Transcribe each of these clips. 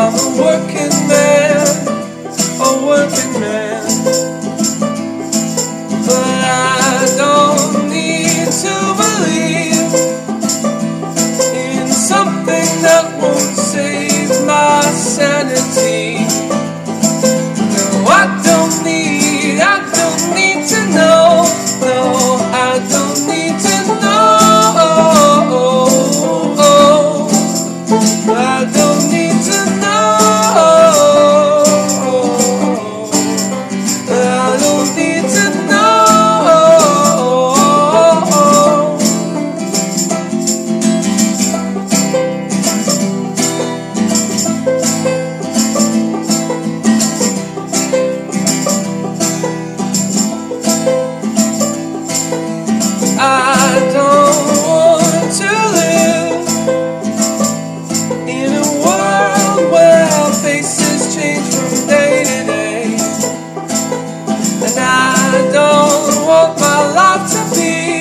I'm a working man, but I don't need to believe in something that won't save my sanity. No, I don't need to know. No, I don't need to know. I don't need to know. I don't need to know. I don't want to live in a world where our faces change from day to day, and I don't want my life to be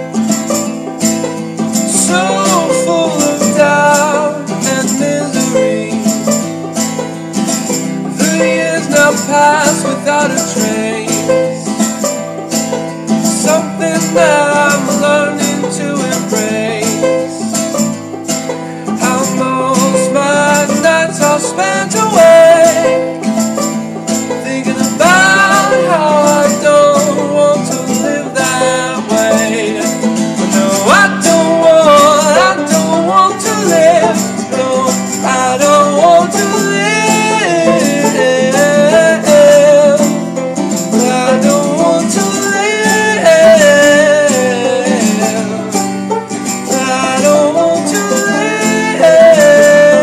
so full of doubt and misery. The years now pass without a trace. Something that I'm learning to embrace. How most my nights are spent away, thinking about how I don't want to live that way. No, I don't want to live. No, I don't want to live. I don't want to live. I don't want to live.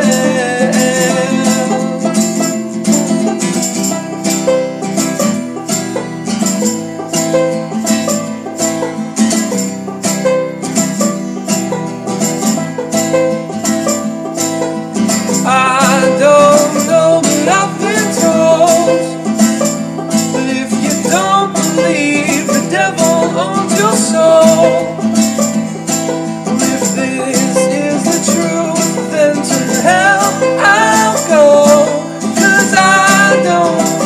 I don't know, but I've been told, but if you don't believe the devil owns your soul, if this is the truth, then to hell I'll go, 'cause I don't